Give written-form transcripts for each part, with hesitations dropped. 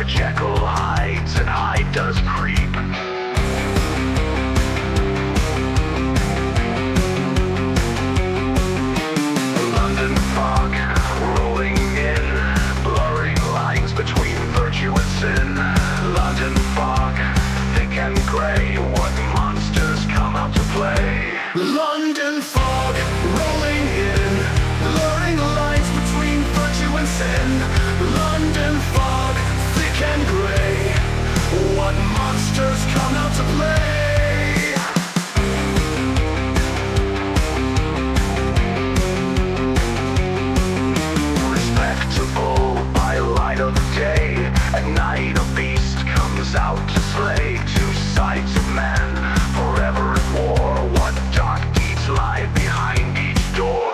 where Jekyll hides and Hyde does creep. London fog rolling in, blurring lines between virtue and sin. London fog, thick and gray, what monsters come out to play? London fog rolling in, blurring lines between virtue and sin. London fog, thick and gray, what monsters come out to play? Respectable by light of day, at night a beast comes out to slay. Two sides of man, forever at war. What dark deeds lie behind each door?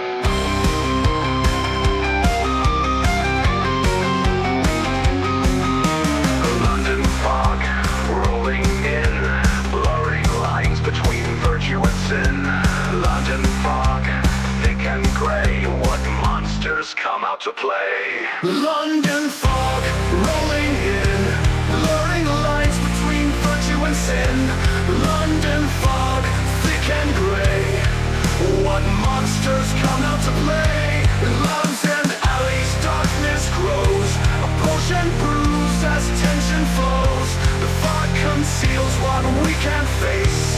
London fog rolling in, blurring lines between virtue and sin. London fog, thick and gray, what monsters come out to play? London fog rolling in, blurring lines between virtue and sin. London fog, thick and gray, what monsters come out to play? Loves and alleys, darkness grows, a potion brews as tension flows. The fog conceals what we can't face.